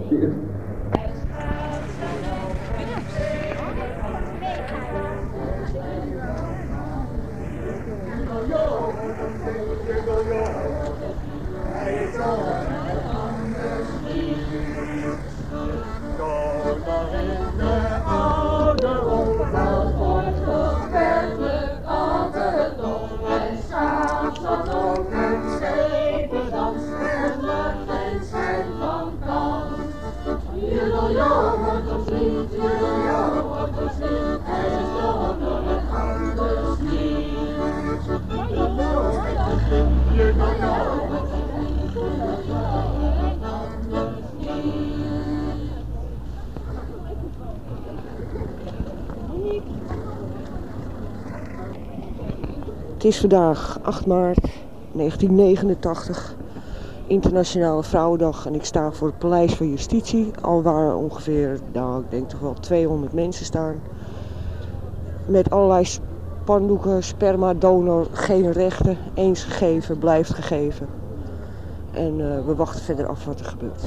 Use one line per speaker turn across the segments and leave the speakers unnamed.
Het is vandaag 8 maart 1989, Internationale Vrouwendag, en ik sta voor het Paleis van Justitie, alwaar ongeveer, ik denk toch wel 200 mensen staan. Met allerlei spandoeken, sperma, donor, geen rechten, eens gegeven, blijft gegeven. En we wachten verder af wat er gebeurt.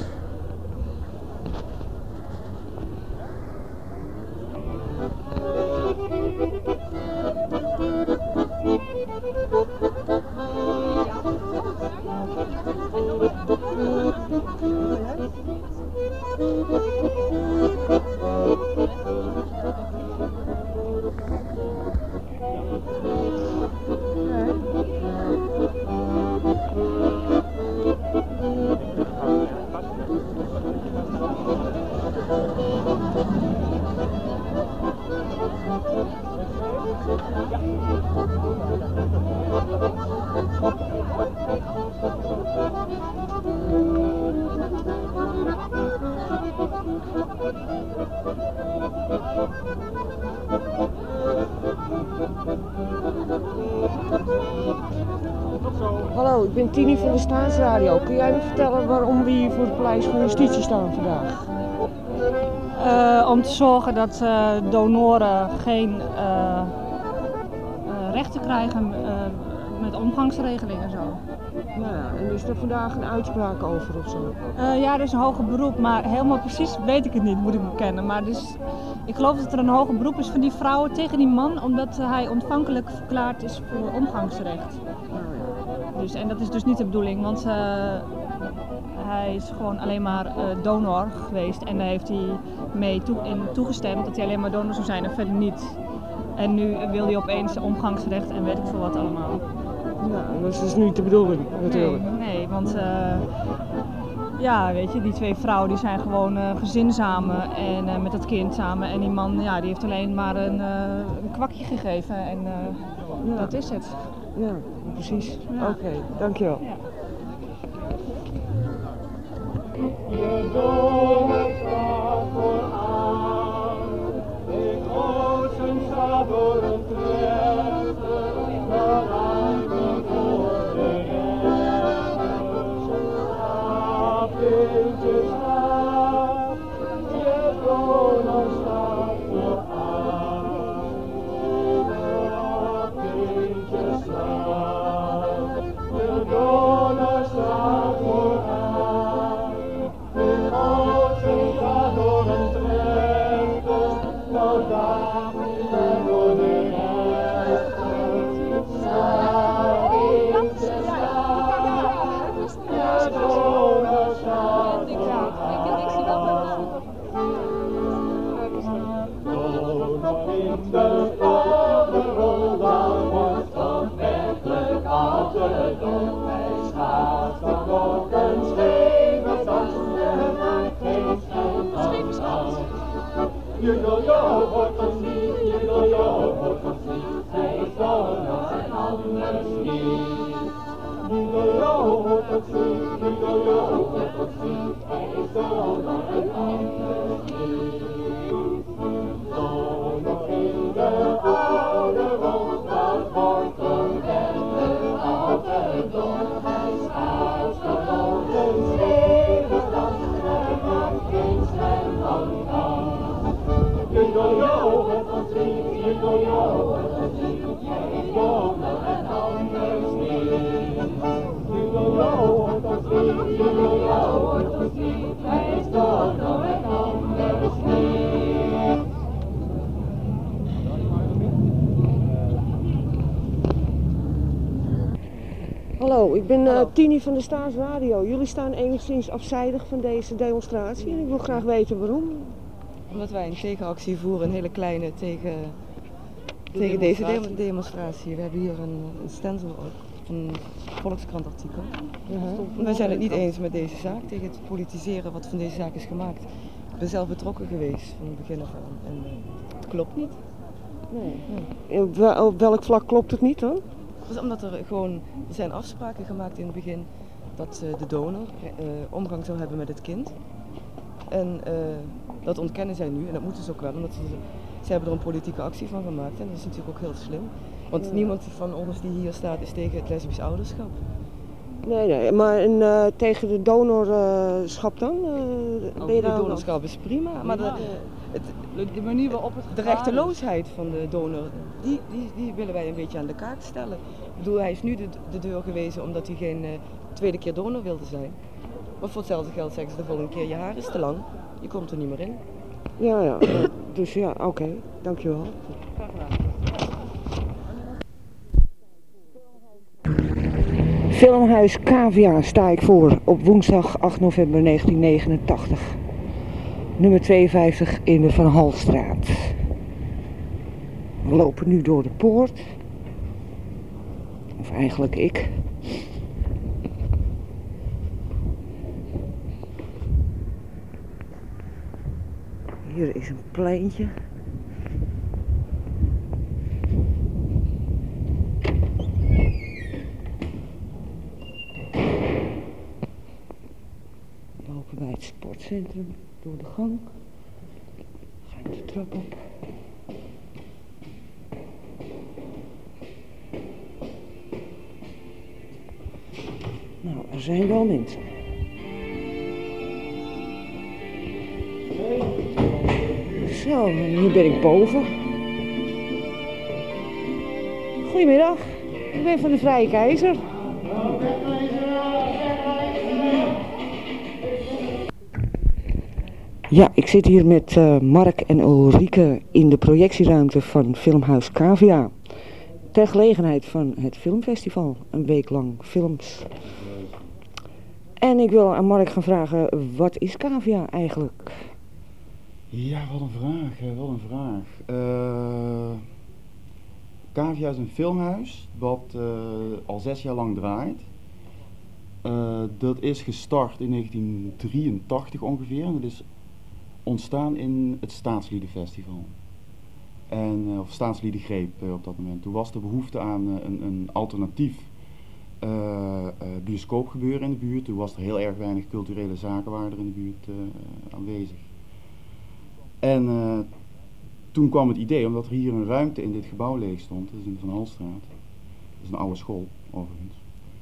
Hallo, ik ben Tini van de Staatsradio. Kun jij me vertellen waarom we hier voor het Paleis van Justitie staan vandaag?
Om te zorgen dat donoren geen rechten krijgen met omgangsregelingen en zo.
Nou ja, en is er vandaag een uitspraak over of zo?
Ja, er is een hoger beroep, maar helemaal precies weet ik het niet, moet ik bekennen. Maar dus, ik geloof dat er een hoger beroep is van die vrouwen tegen die man, omdat hij ontvankelijk verklaard is voor omgangsrecht. Dus, en dat is dus niet de bedoeling, want hij is gewoon alleen maar donor geweest en daar heeft hij mee toegestemd dat hij alleen maar donor zou zijn en verder niet. En nu wil hij opeens omgangsrecht en weet ik veel wat allemaal.
Ja, dat is dus niet de bedoeling natuurlijk.
Nee, want ja, weet je, die twee vrouwen die zijn gewoon gezin samen en met dat kind samen. En die man, ja, die heeft alleen maar een kwakje gegeven en dat is het.
Ja, precies.
Ja.
Oké, dankjewel.
Ja.
Je domen staat vooraan, ik hoor zijn staat door een trechter, maar hij moet voor de rechters. Apeltje staat, je domen staat vooraan, apeltje staat, je domen staat vooraan. Judo hoort ons niet, Judo hoort ons niet, hij is donor en anders niet. Judo hoort ons niet, Judo hoort ons niet, hij is donor en anders niet. Donor in de oude rondstad wordt onwennig ouderdom, hij is uitgelopen, stevig dansen en maakt geen stem van kans. Judo,
ben
Hallo.
Tini van de Staatsradio. Jullie staan enigszins afzijdig van deze demonstratie en ik wil graag weten waarom.
Omdat wij een tegenactie voeren, een hele kleine tegen deze demonstratie. We hebben hier een stencil ook, een Volkskrant-artikel. Wij zijn het niet eens met deze zaak, tegen het politiseren wat van deze zaak is gemaakt. Ik ben zelf betrokken geweest van het begin af aan en het klopt niet.
Nee. Op welk vlak klopt het niet dan?
Dat is omdat er zijn afspraken gemaakt in het begin dat de donor omgang zou hebben met het kind. En dat ontkennen zij nu en dat moeten ze ook wel, omdat ze hebben er een politieke actie van gemaakt en dat is natuurlijk ook heel slim. Want niemand van ons die hier staat is tegen het lesbisch ouderschap.
Nee, maar tegen de donorschap dan? Ben je
Het donorschap is prima, maar
De manier waarop het
de rechteloosheid van de donor, die willen wij een beetje aan de kaak stellen. Ik bedoel, hij is nu de deur gewezen omdat hij geen tweede keer donor wilde zijn. Maar voor hetzelfde geld zeggen ze de volgende keer, je haar is te lang, je komt er niet meer in.
Ja, dus ja, oké, dankjewel.
Graag gedaan.
Filmhuis Cavia sta ik voor op woensdag 8 november 1989. Nummer 52 in de Van Halstraat. We lopen nu door de poort. Of eigenlijk ik. Hier is een pleintje. We lopen bij het sportcentrum door de gang. Ga ik de trap op. Nou, er zijn wel mensen. Zo, en nu ben ik boven. Goedemiddag, ik ben van de Vrije Keizer. Ja, ik zit hier met Mark en Ulrike in de projectieruimte van Filmhuis Cavia. Ter gelegenheid van het filmfestival, een week lang films. En ik wil aan Mark gaan vragen, wat is Cavia eigenlijk?
Ja, wat een vraag, wat een vraag. Cavia is een filmhuis wat al 6 jaar lang draait. Dat is gestart in 1983 ongeveer en dat is ontstaan in het Staatsliedenfestival. Of Staatsliedenngreep op dat moment. Toen was er behoefte aan een alternatief bioscoopgebeuren in de buurt. Toen was er heel erg weinig culturele zaken waren er in de buurt aanwezig. En toen kwam het idee, omdat er hier een ruimte in dit gebouw leeg stond, dat is in de Van Halstraat, dat is een oude school overigens,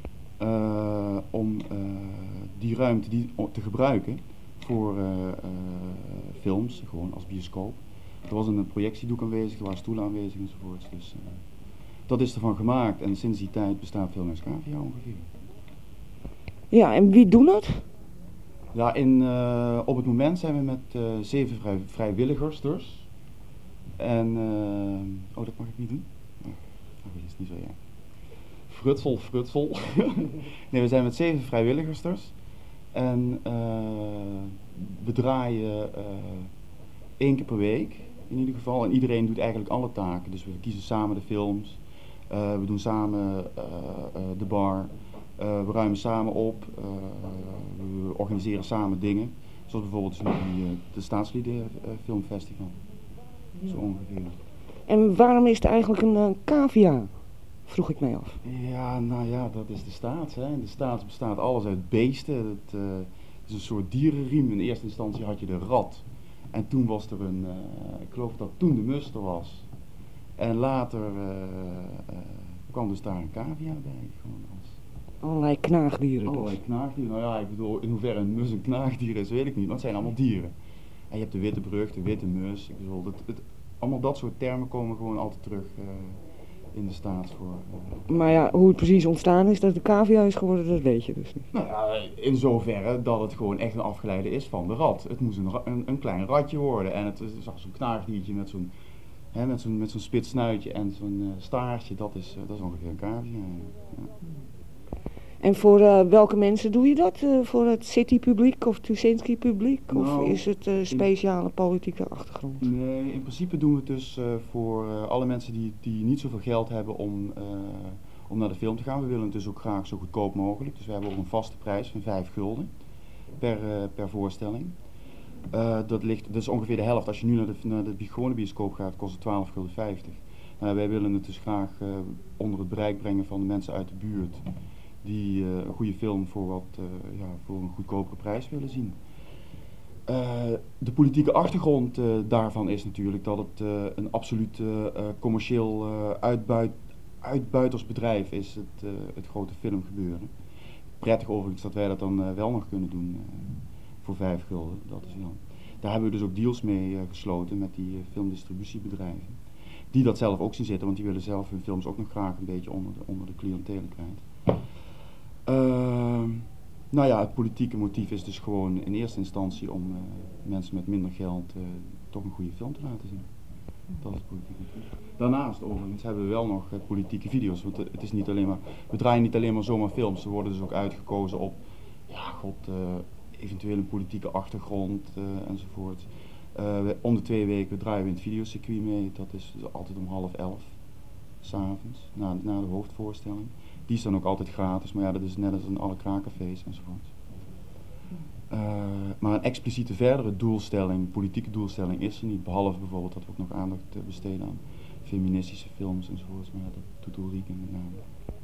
om die ruimte te gebruiken voor films, gewoon als bioscoop. Er was een projectiedoek aanwezig, er waren stoelen aanwezig enzovoorts. Dus dat is ervan gemaakt en sinds die tijd bestaat Filmhuis Cavia ongeveer.
Ja, en wie doen het?
Ja, op het moment zijn we met 7 vrijwilligers dus. En, dat mag ik niet doen? Oh, dat is niet zo erg. Frutsel. Nee, we zijn met 7 vrijwilligers dus. En we draaien 1 keer per week in ieder geval. En iedereen doet eigenlijk alle taken. Dus we kiezen samen de films. We doen samen de bar. We ruimen samen op. We organiseren samen dingen. Zoals bijvoorbeeld de Staatslieden-filmfestival. Zo ongeveer. En
waarom is het eigenlijk een cavia? Vroeg ik mij af.
Ja, nou ja, dat is de staats. Hè. In de staats bestaat alles uit beesten. Het is een soort dierenriem. In eerste instantie had je de rat. En toen was er ik geloof dat toen de mus er was. En later kwam dus daar een cavia bij. Gewoon als
allerlei knaagdieren.
Allerlei knaagdieren. Nou ja, ik bedoel, in hoeverre een mus een knaagdier is, weet ik niet. Maar het zijn allemaal dieren. En je hebt de witte brug, de witte mus. Ik bedoel, allemaal dat soort termen komen gewoon altijd terug in de staat voor.
Maar ja, hoe het precies ontstaan is dat het een cavia is geworden, dat weet je dus niet.
Nou ja, in zoverre dat het gewoon echt een afgeleide is van de rat. Het moest een klein ratje worden. En het is zo'n knaagdiertje met zo'n spits snuitje en zo'n staartje. Dat is ongeveer een cavia. Ja.
En voor welke mensen doe je dat? Voor het City-publiek of Tuschinski-publiek? Of
Nou,
is het speciale politieke achtergrond?
Nee, in principe doen we het dus voor alle mensen die niet zoveel geld hebben om naar de film te gaan. We willen het dus ook graag zo goedkoop mogelijk. Dus we hebben ook een vaste prijs van 5 gulden per voorstelling. Dat is ongeveer de helft. Als je nu naar de gewone bioscoop gaat, kost het 12,50 gulden. Wij willen het dus graag onder het bereik brengen van de mensen uit de buurt die een goede film voor een goedkopere prijs willen zien. De politieke achtergrond daarvan is natuurlijk dat het een absoluut commercieel uitbuitersbedrijf is, het grote filmgebeuren. Prettig overigens dat wij dat dan wel nog kunnen doen voor 5 gulden. Dat is wel. Daar hebben we dus ook deals mee gesloten met die filmdistributiebedrijven. Die dat zelf ook zien zitten, want die willen zelf hun films ook nog graag een beetje onder de cliëntelen kwijt. Het politieke motief is dus gewoon in eerste instantie om mensen met minder geld toch een goede film te laten zien. Dat is het politieke motief. Daarnaast overigens hebben we wel nog politieke video's, want het is niet alleen maar, we draaien niet alleen maar zomaar films, ze worden dus ook uitgekozen op, eventueel een politieke achtergrond enzovoort. Om de 2 weken draaien we in het videocircuit mee, dat is dus altijd om 10:30 s'avonds, na de hoofdvoorstelling. Die is dan ook altijd gratis, maar dat is net als in alle kraakcafés enzovoort. Maar een expliciete verdere doelstelling, politieke doelstelling is er niet, behalve bijvoorbeeld dat we ook nog aandacht besteden aan feministische films enzovoort, maar dat doet Ulrike met name.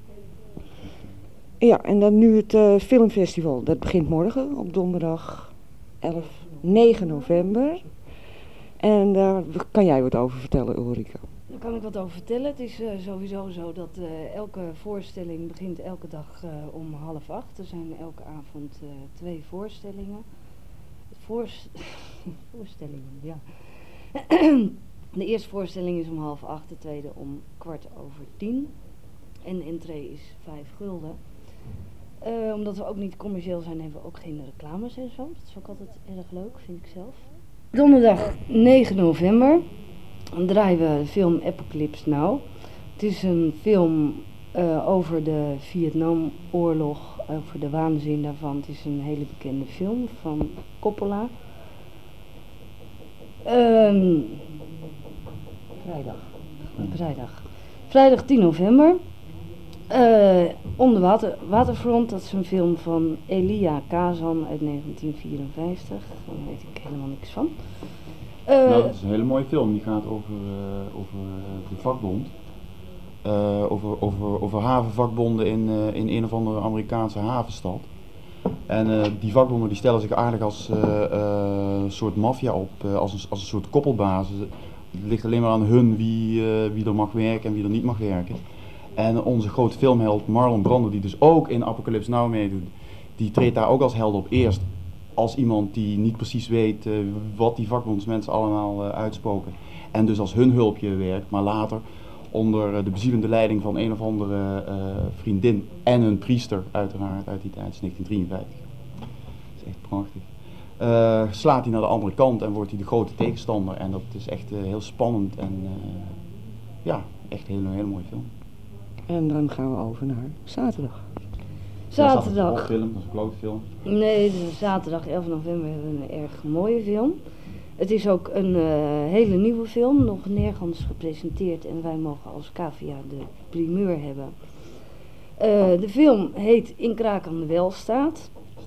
Ja, en dan nu het filmfestival. Dat begint morgen op donderdag 9 november. En daar kan jij wat over vertellen, Ulrike.
Daar kan ik wat over vertellen. Het is sowieso zo dat elke voorstelling begint elke dag om 7:30. Er zijn elke avond 2 voorstellingen. Voorstellingen, ja. De eerste voorstelling is om 7:30, de tweede om 10:15. En de entree is 5 gulden. Omdat we ook niet commercieel zijn, hebben we ook geen reclames en zo. Dat is ook altijd erg leuk, vind ik zelf. Donderdag 9 november draaien we de film Apocalypse Now. Het is een film over de Vietnamoorlog, over de waanzin daarvan. Het is een hele bekende film van Coppola. Vrijdag 10 november. Onder Waterfront, dat is een film van Elia Kazan uit 1954. Daar weet ik helemaal niks van.
Dat is een hele mooie film, die gaat over de vakbond. Over havenvakbonden in een of andere Amerikaanse havenstad. En die vakbonden die stellen zich eigenlijk als een soort maffia op, als een soort koppelbasis. Het ligt alleen maar aan hun wie er mag werken en wie er niet mag werken. En onze grote filmheld Marlon Brando, die dus ook in Apocalypse Now meedoet, die treedt daar ook als held op. Eerst als iemand die niet precies weet wat die vakbondsmensen allemaal uitspoken. En dus als hun hulpje werkt, maar later onder de bezielende leiding van een of andere vriendin en een priester uiteraard uit die tijd, 1953. Dat is echt prachtig. Slaat hij naar de andere kant en wordt hij de grote tegenstander. En dat is echt heel spannend en echt een hele mooie film.
En dan gaan we over naar zaterdag.
Zaterdag.
Dat is een grote film.
Nee, zaterdag 11 november hebben we een erg mooie film. Het is ook een hele nieuwe film, nog nergens gepresenteerd en wij mogen als Cavia de primeur hebben. De film heet In Kraak om de Welstaat.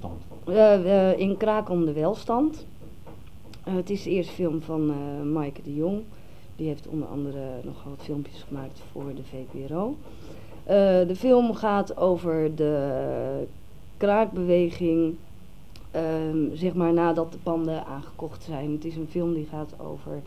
In Kraak om de Welstand. Het is de eerste film van Maaike de Jong. Die heeft onder andere nogal wat filmpjes gemaakt voor de VPRO. De film gaat over de kraakbeweging, zeg maar nadat de panden aangekocht zijn. Het is een film die gaat over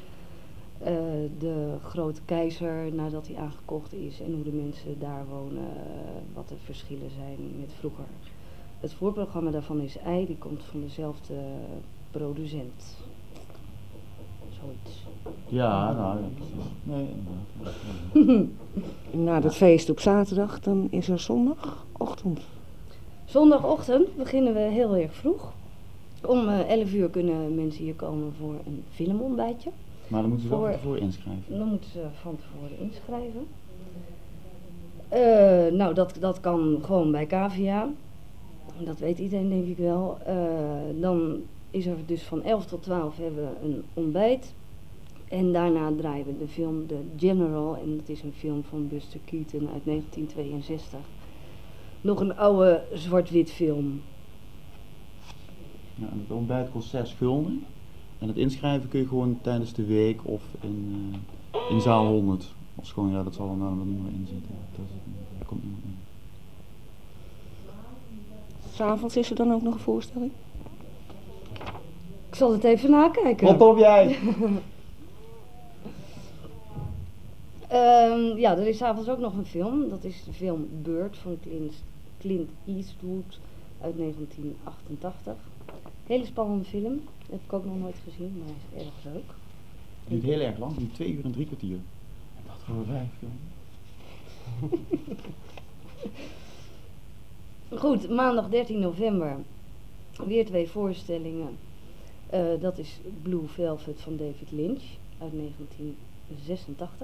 de grote keizer nadat hij aangekocht is en hoe de mensen daar wonen, wat de verschillen zijn met vroeger. Het voorprogramma daarvan is Ei, die komt van dezelfde producent. Zoiets.
Ja, precies. Nee,
Na het feest op zaterdag, dan is er zondagochtend.
Zondagochtend beginnen we heel erg vroeg. Om 11 uur kunnen mensen hier komen voor een filmontbijtje.
Maar dan moeten ze wel van tevoren inschrijven.
Dan moeten ze van tevoren inschrijven. Nou, dat kan gewoon bij Cavia. Dat weet iedereen denk ik wel. Dan is er dus van 11 tot 12 hebben we een ontbijt. En daarna draaien we de film The General. En dat is een film van Buster Keaton uit 1962. Nog een oude zwart-wit film.
Ja, en het ontbijt kost 6 gulden. En het inschrijven kun je gewoon tijdens de week of in zaal 100. Of gewoon, ja, dat zal er nou wel niet meer in zitten. Dat komt niet meer in.
'S'avonds is er dan ook nog een voorstelling?
Ik zal het even nakijken.
Rot op jij!
Ja, er is avonds ook nog een film. Dat is de film Bird van Clint Eastwood uit 1988. Hele spannende film. Heb ik ook nog nooit gezien, maar hij is erg leuk.
Het duurt heel erg lang, het duurt 2 uur en 3 kwartier. Ik dacht gewoon 5 film.
Goed, maandag 13 november. Weer 2 voorstellingen. Dat is Blue Velvet van David Lynch uit 1986.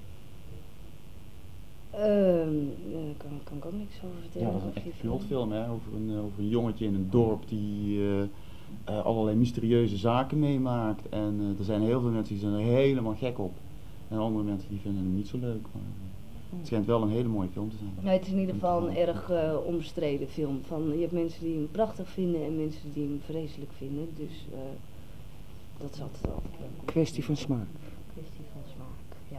Kan ik ook niks over vertellen.
Ja, dat is een echt cultfilm, hè, over een jongetje in een dorp die allerlei mysterieuze zaken meemaakt. En er zijn heel veel mensen die zijn er helemaal gek op. En andere mensen die vinden hem niet zo leuk. Maar het schijnt wel een hele mooie film te zijn.
Nee, het is in ieder geval een erg omstreden film. Je hebt mensen die hem prachtig vinden en mensen die hem vreselijk vinden. Dus dat is altijd leuk.
Kwestie van smaak.
Kwestie van smaak, ja.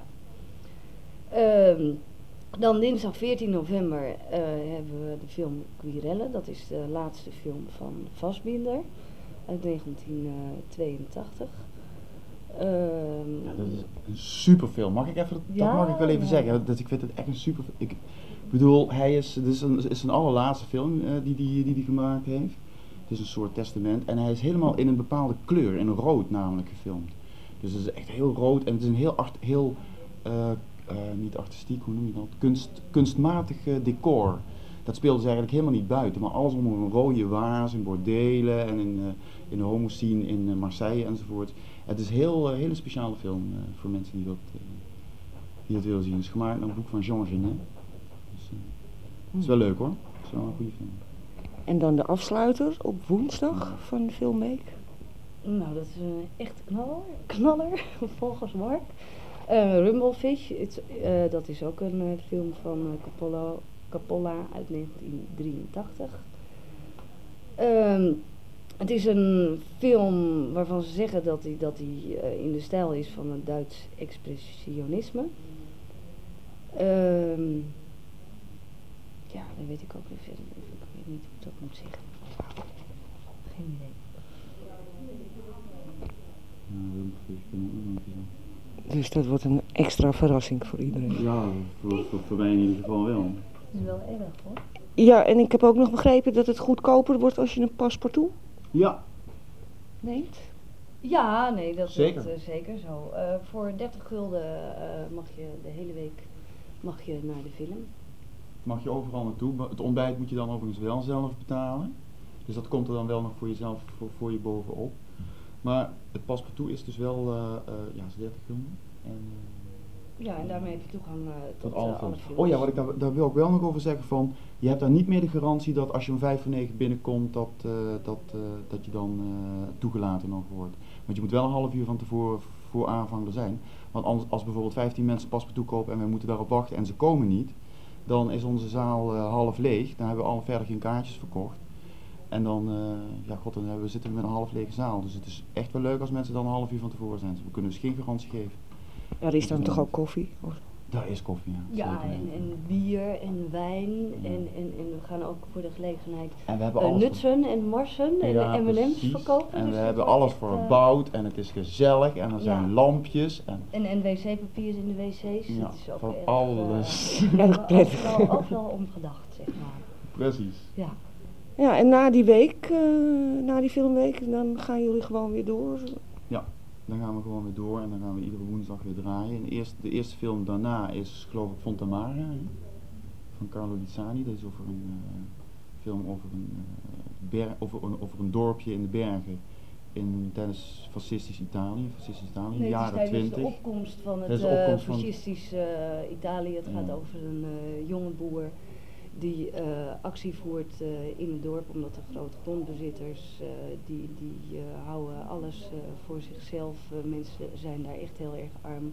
Dan dinsdag 14 november hebben we de film Quirelle. Dat is de laatste film van Fassbinder uit 1982.
Ja, dat is een superfilm. Mag ik even, dat mag ik wel even zeggen. Ik vind het echt een super. Ik bedoel, dit is een allerlaatste film die hij gemaakt heeft. Het is een soort testament en hij is helemaal in een bepaalde kleur, in rood namelijk gefilmd. Dus het is echt heel rood en het is een heel niet artistiek, hoe noem je dat? Kunstmatig decor. Dat speelde ze eigenlijk helemaal niet buiten, maar alles onder een rode waas, in bordelen en in de homoscene in Marseille enzovoort. Het is een hele speciale film voor mensen die dat willen zien. Het is gemaakt naar een boek van Jean Genet. Dus, het is wel leuk hoor. Het is wel een goede film.
En dan de afsluiter op woensdag van de Filmweek.
Nou, dat is een echte knaller volgens Mark. Rumblefish, dat is ook een film van Coppola uit 1983. Het is een film waarvan ze zeggen dat hij in de stijl is van het Duits expressionisme. Ja, dat weet ik ook niet verder. Ik weet niet hoe ik dat moet zeggen. Geen idee.
Dus dat wordt een extra verrassing voor iedereen.
Ja, voor mij in ieder geval wel.
Dat is wel erg hoor.
Ja, en ik heb ook nog begrepen dat het goedkoper wordt als je een paspartout
Ja.
neemt.
Ja, nee, dat
Zeker.
is zeker zo. Voor 30 gulden mag je de hele week naar de film.
Mag je overal naartoe. Het ontbijt moet je dan overigens wel zelf betalen. Dus dat komt er dan wel nog voor jezelf, voor je bovenop. Maar het paspartout is dus wel, is 30 gulden.
Ja, en daarmee heb je toegang tot
alle
alle
films.
films.
Oh ja, daar wil ik wel nog over zeggen van, je hebt daar niet meer de garantie dat als je om 8:55 binnenkomt, dat je dan toegelaten nog wordt. Want je moet wel een half uur van tevoren voor aanvang er zijn. Want anders, als bijvoorbeeld 15 mensen paspartout kopen en wij moeten daarop wachten en ze komen niet, dan is onze zaal half leeg. Dan hebben we verder geen kaartjes verkocht. En dan, dan zitten we met een half lege zaal. Dus het is echt wel leuk als mensen dan een half uur van tevoren zijn. Dus we kunnen dus geen garantie geven.
Ja, er is dan toch ook koffie?
Daar is koffie, ja.
Ja,
Zeker.
en bier en wijn en we gaan ook voor de gelegenheid
En we hebben alles
nutsen en marsen en M&M's
precies.
verkopen.
En
dus
we
dat
hebben
wordt
alles
echt,
verbouwd en het is gezellig en er zijn lampjes.
En wc-papier in de wc's.
Ja,
Het is ook
van
erg,
alles.
Erg prettig.
Overal om gedacht, zeg maar.
Precies.
Ja.
Ja, en na die week, na die filmweek, dan gaan jullie gewoon weer door.
Ja, dan gaan we gewoon weer door en dan gaan we iedere woensdag weer draaien. En de eerste film daarna is geloof ik Fontamara, hè? Van Carlo Lizzani. Dat is over een film over een dorpje in de bergen tijdens fascistisch Italië, in de
Nee, het is
jaren
tijdens
20.
de opkomst van
Tijdens
het
de opkomst van-
fascistisch Italië. Het gaat
Ja.
over een jonge boer die actie voert in het dorp, omdat de grote grondbezitters die houden alles voor zichzelf. Mensen zijn daar echt heel erg arm.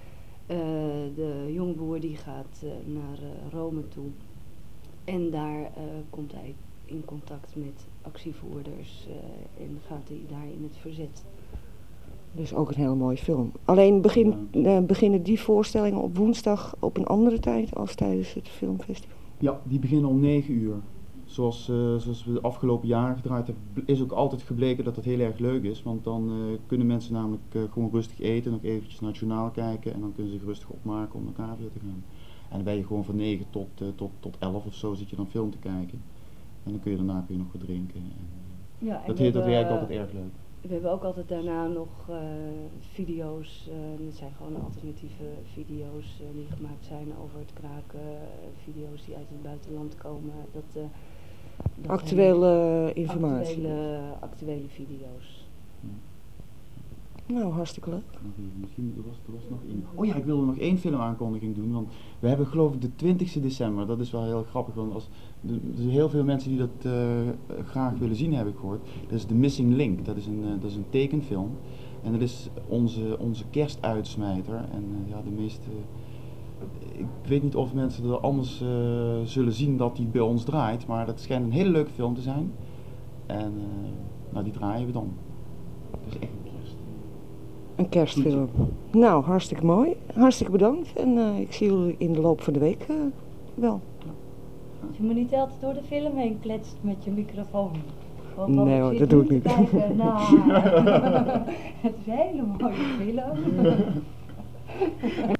De jonge boer die gaat naar Rome toe en daar komt hij in contact met actievoerders en gaat hij daar in het verzet.
Dus ook een hele mooie film. Alleen beginnen die voorstellingen op woensdag op een andere tijd als tijdens het filmfestival.
Ja, die beginnen om 9 uur. Zoals we de afgelopen jaren gedraaid hebben, is ook altijd gebleken dat dat heel erg leuk is. Want dan kunnen mensen namelijk gewoon rustig eten, nog eventjes naar het journaal kijken en dan kunnen ze zich rustig opmaken om naar Cavia te gaan. En dan ben je gewoon van 9 tot 11 of zo zit je dan film te kijken. En dan kun je daarna nog wat drinken. En,
Ja, en
dat werkt altijd erg leuk.
We hebben ook altijd daarna nog video's, het zijn gewoon alternatieve video's die gemaakt zijn over het kraken, video's die uit het buitenland komen. Dat
Actuele informatie.
Actuele video's.
Nou, hartstikke leuk.
Misschien er was nog één. Oh ja, ik wilde nog één filmaankondiging doen, want we hebben geloof ik de 20e december, dat is wel heel grappig, want er zijn heel veel mensen die dat graag willen zien, heb ik gehoord. Dat is The Missing Link, dat is een tekenfilm en dat is onze kerstuitsmijter en ja, de meeste, ik weet niet of mensen er anders zullen zien dat die bij ons draait, maar dat schijnt een hele leuke film te zijn en nou, die draaien we dan. Dat is echt
Een kerstfilm. Nou, hartstikke mooi. Hartstikke bedankt. En ik zie jullie in de loop van de week wel.
Je moet niet altijd door de film heen kletst met je microfoon.
Nee hoor, dat doe ik niet.
Kijken naar het is een hele mooie film.